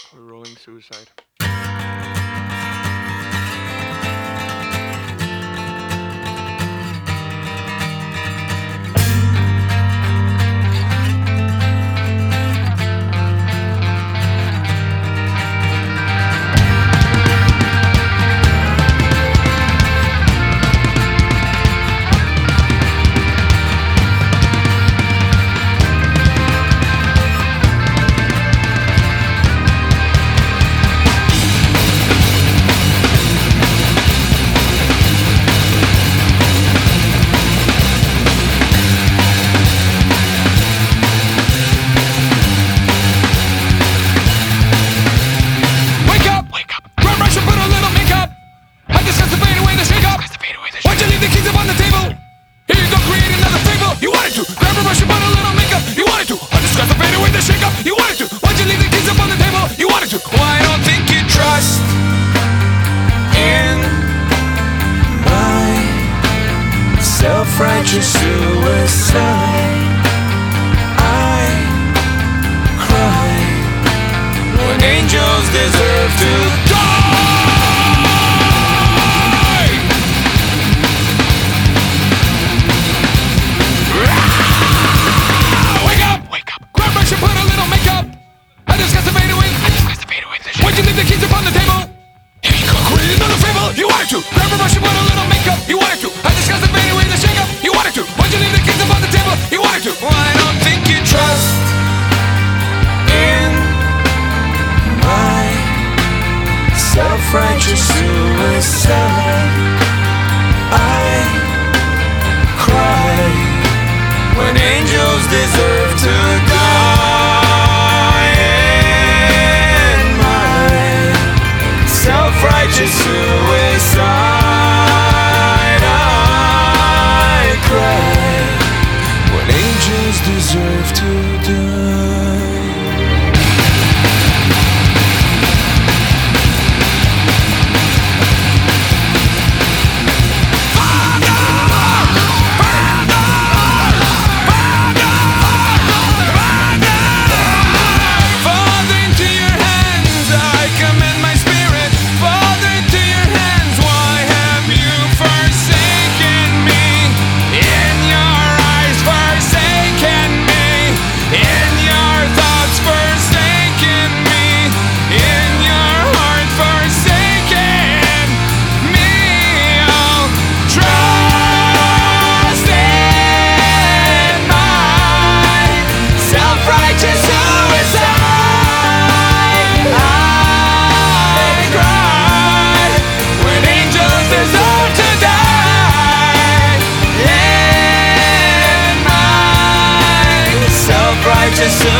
Rolling Suicide. Self-righteous suicide. I cry when angels deserve to die. Wake up! Wake up! Grab brush and put a little makeup. I discuss the fade away. Why'd you leave the keys upon the table? Here you go, create another fable. You wanted to. Grab a brush and put a little makeup. You wanted to. I discuss the fade away. You wanted to. Why'd you leave the keys upon the table? You wanted to. Well, I don't think you trust in my self-righteous suicide. I cry when angels deserve to die. In my self-righteous suicide. Deserve to die. Father, into your hands I commend my spirit. Father, into your hands, why have you forsaken me? In your eyes forsaken me. In your thoughts forsaken me. In your heart forsaken me. Oh, trust in my self-righteous suicide. I cried when angels deserve to die. In my self-righteous suicide.